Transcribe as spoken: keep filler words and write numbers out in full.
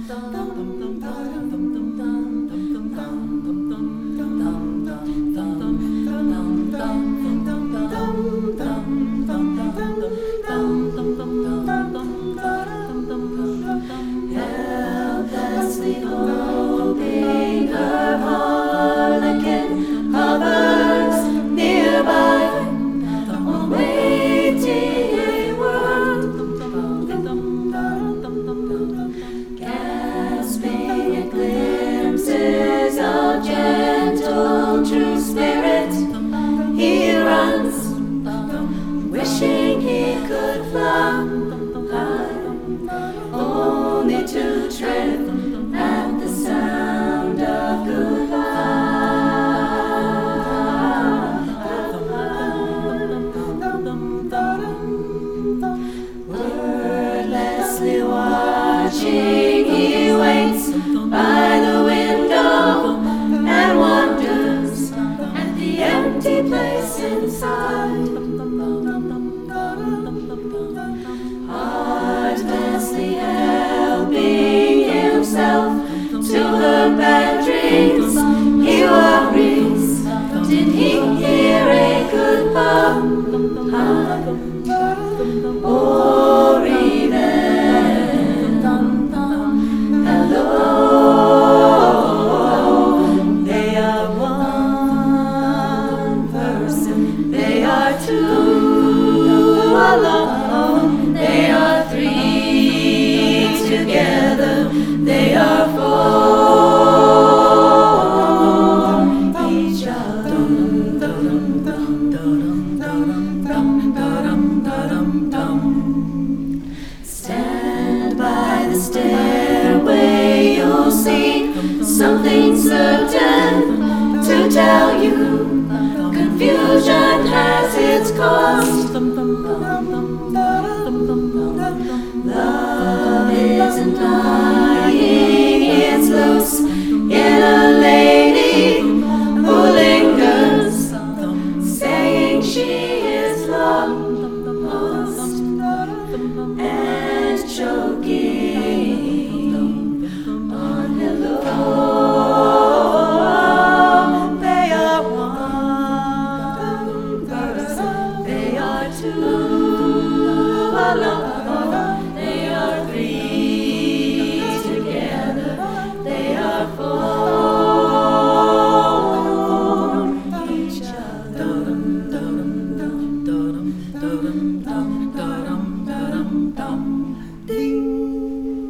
Helplessly hoping her harlequin hovers nearby, awaiting a word, gasping at glimpses of gentle true spirit. He runs, wishing he could fly, only to tread at the sound of goodbye. Wordlessly watching, he waits by the window and wonders at the empty place inside. Heartlessly helping himself to her bad dreams, he worries, did he hear a goodbye? Or even hello? They are one person, they are two alone, they are three together, they are for each other. Stand by the stairway, you'll see something certain to tell you. Confusion has its cost. Love isn't lying, it's loose in a lady who lingers, saying she is lost and choking on hello. They are one person, they are two alone. Ding.